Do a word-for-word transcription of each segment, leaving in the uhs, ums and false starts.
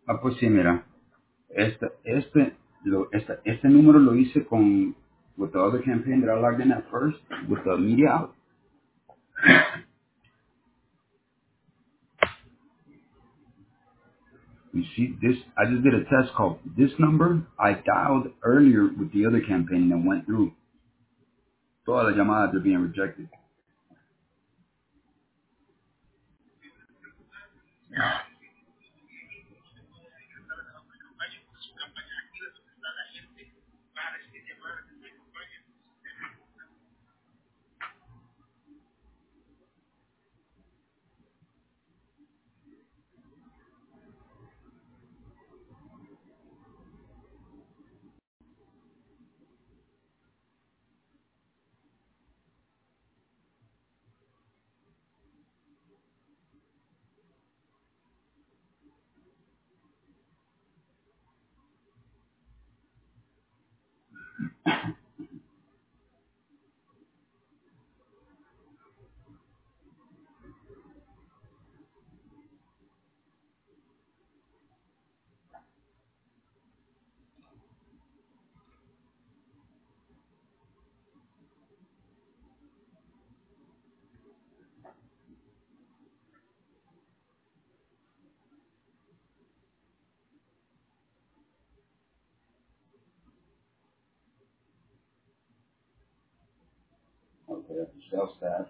Ah, pues sí, mira, este, este, lo, este, este número lo hice con, with the other campaign that I logged in at first, with the media out. You see, this, I just did a test call. This number, I dialed earlier with the other campaign and went through. Todas las llamadas are being rejected. Okay, that's the sales staff.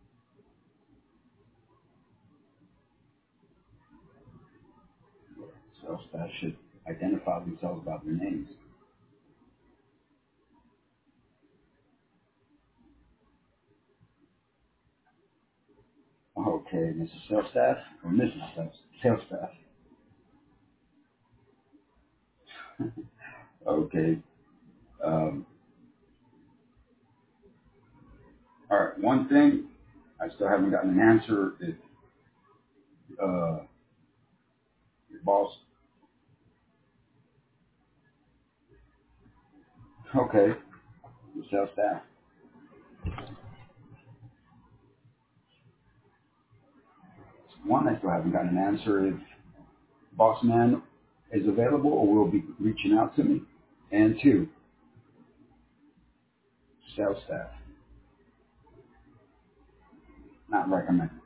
Sales staff should identify themselves by their names. Okay, Missus Sales Staff or Missus Sales, Sales Staff. Okay. Um, all right. One thing, I still haven't gotten an answer. If uh, your boss, okay, your sales staff. One, I still haven't gotten an answer if boss man is available or will be reaching out to me. And two, sales staff, not recommended.